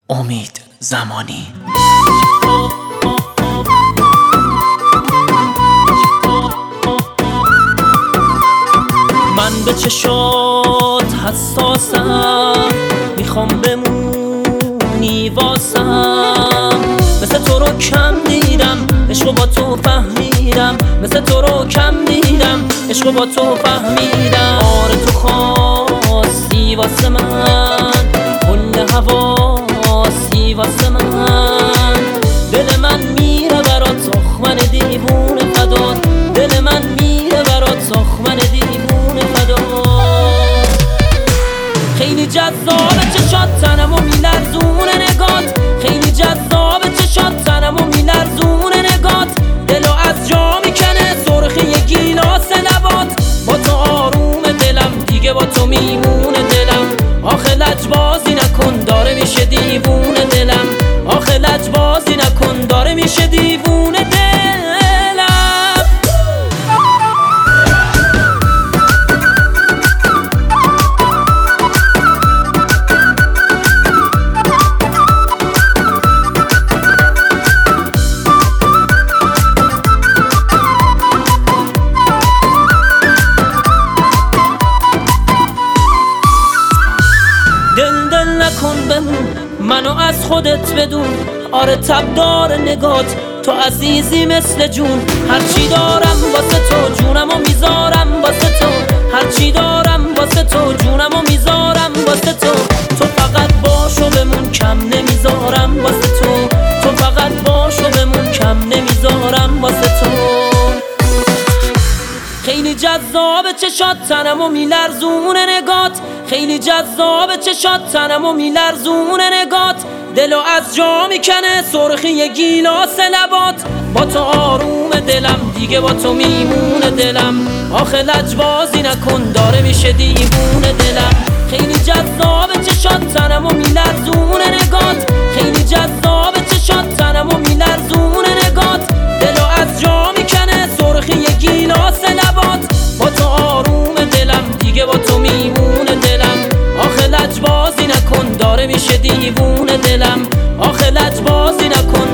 امید زمانی. من به چشات حساسم، میخوام بمونی واسم. مثل تو رو کم دیدم، عشقو با تو فهمیدم. مثل تو رو کم دیدم، عشقو با تو فهمیدم. آره تو خواستی واسه من، کل حواسی واسه من. دل من میره برات تخمن دیوونه فدات. دل من میره برات تخمن دیوونه فدات. خیلی جذابه چشات تنمو میلرزونه نگات. خیلی جذابه چشات تنمو میلرزونه نگات. دلو از جا میکنه سرخی یه گیلاس لبات. با تو آروم دلم دیگه با تو میمونه دلم. آخه لجبازی نکن داره میشه دیوونه دلم. آخه لجبازی نکن داره میشه دیوونه دلم. دل نکن بمون، منو از خودت بدون. آره تبدار نگات، تو عزیزی مثل جون. هرچی دارم واسه تو جونمو میذارم واسه تو. هرچی دارم واسه تو جونمو میذارم واسه تو. تو فقط باشو بمون کم نمیذارم واسه تو. تو فقط باشو بمون کم نمیذارم واسه تو. خیلی جذابه چشات تنمو میلرزونه نگات. خیلی جذابه چشات تنمو میلرزونه نگات. دلو از جا میکنه سرخی یه گیلاس لبات. با تو آروم دلم دیگه با تو میمونه دلم. آخه لجبازی نکن داره میشه دیوونه دلم. خیلی جذابه چشات تنمو میلرزونه نگات. خیلی جذابه چشات تنمو میلرزونه نگات. دلو از جا میکنه سرخی یه گیلاس لبات. با تو آروم دلم دیگه با تو میمونه دلم. آخه لجبازی نکن داره میشه دیوونه دلم. آخه لجبازی نکن